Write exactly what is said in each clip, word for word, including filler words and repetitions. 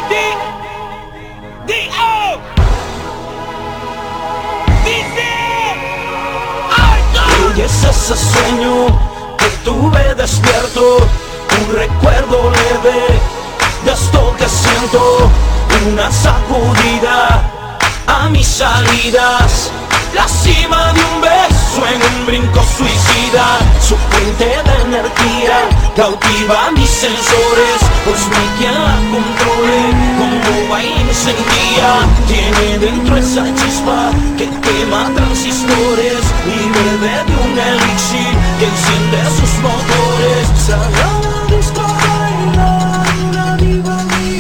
D-O Y es ese sueño que tuve despierto, un recuerdo leve de esto que siento, una sacudida a mis salidas, la cima de un beso en un brinco suicida, su fuente de energía cautiva mis sensores, pues no hay quien la controle, como va y encendía, tiene dentro esa chispa que quema transistores y bebe de un elixir que enciende sus motores. Sale a la disco a bailar una diva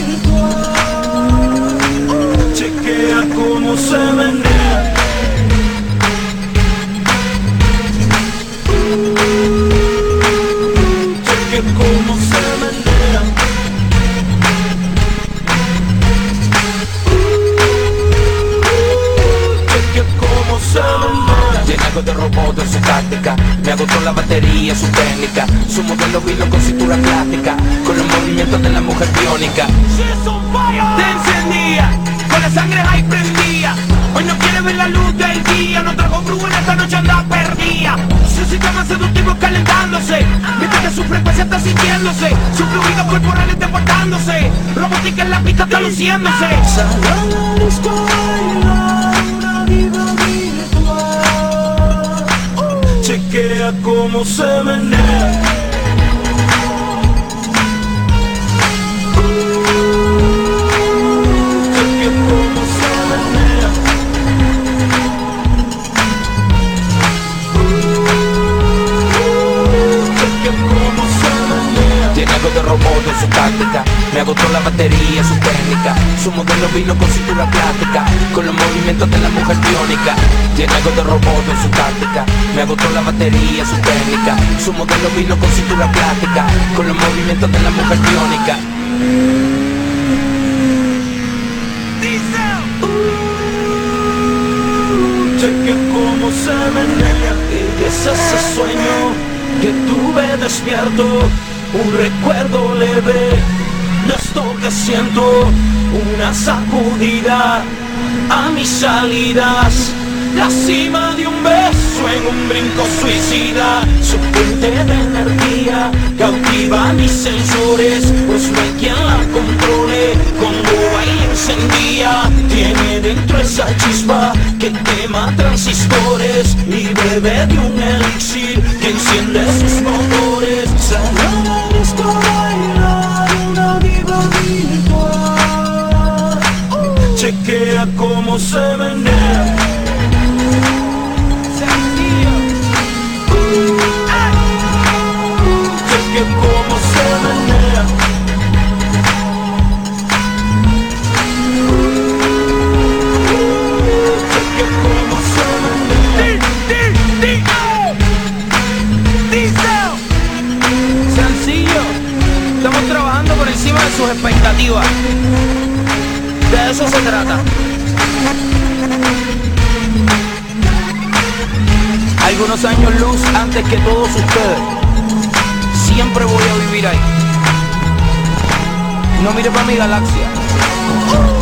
virtual, chequea cómo se menea, chequea cómo se menea, chequea cómo se menea. Tiene algo de robot en su táctica, me agotó la batería, su técnica, su modelo vino con cintura plástica, con los movimientos de la mujer biónica. Te encendía, con la sangre ahí prendía. Hoy no quiere ver la luz del día, no trago en esta noche anda perdida. Su sistema seductivo calentándose, mientras que su frecuencia está sintiéndose, su fluido corporal está portándose, robótica en la pista está luciéndose. Sale a la disco a bailar una diva virtual, chequea cómo se menea, chequea cómo se menea, chequea cómo se menea. Tiene algo de robot en su táctica, me agotó la batería, su técnica, su modelo vino con cintura plástica, con los movimientos de la mujer biónica. Tiene algo de robot en su táctica, me agotó la batería, su técnica, su modelo vino con cintura plástica, con los movimientos de la mujer biónica. Chequea cómo se menea. Y es ese sueño que tuve despierto, un recuerdo leve de esto que siento, una sacudida a mis salidas, la cima de un beso en un brinco suicida, su fuente de energía cautiva mis sensores, pues no hay quien la controle, cuando va y encendía, tiene dentro esa chispa que quema transistores y bebe de un elixir que enciende sus motores. Sale a la disco a bailar una diva virtual, chequea cómo se menea, chequea cómo se menea, chequea cómo se menea. Sencillo, estamos trabajando por encima de sus expectativas. De eso se trata. Algunos años luz antes que todos ustedes. Siempre voy a vivir ahí. No mire para mi galaxia.